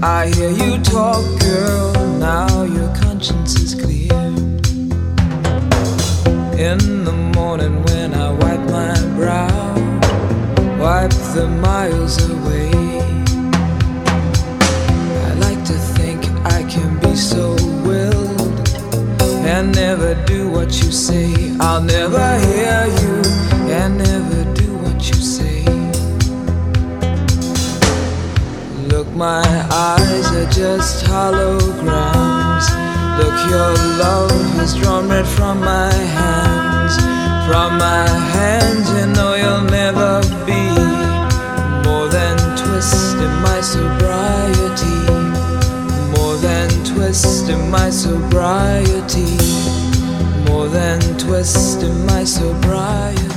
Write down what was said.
I hear you talk, girl, now your conscience is clear. In the morning when I wipe my brow, wipe the miles away, I like to think I can be so willed and never do what you say. I'll never hear you and never do what you say. Look, my eyes are just holograms. Look, your love has drawn red from my hands. From my hands, you know you'll never be more than twist in my sobriety. More than twist in my sobriety. More than twist in my sobriety.